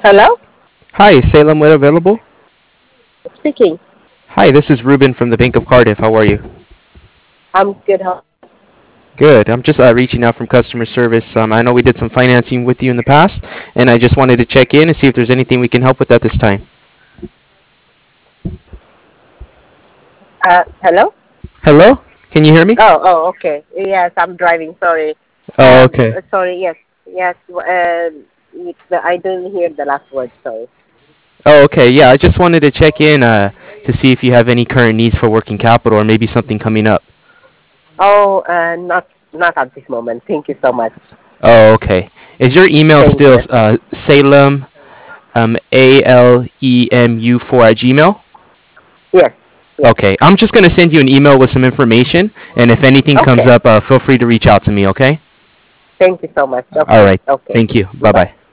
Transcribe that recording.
Hello? Hi, is Salem Wit available? Speaking. Hi, this is Ruben from the Bank of Cardiff. How are you? I'm good. How? Good. I'm just reaching out from customer service. I know we did some financing with you in the past, and I just wanted to check in and see if there's anything we can help with at this time. Hello? Hello? Can you hear me? Okay. Yes, I'm driving. Sorry. Oh, okay. Sorry. Yes, yes. I didn't hear the last word. Sorry. Oh, okay. Yeah, I just wanted to check in to see if you have any current needs for working capital or maybe something coming up. Not at this moment. Thank you so much. Oh, okay. Is your email Thank still you. Salem ALEMU4 at Gmail? Yes. Yes. Okay, I'm just gonna send you an email with some information, and if anything comes Okay. up, feel free to reach out to me. Okay. Thank you so much. All Okay. right. Okay. Thank you. Bye Bye. bye.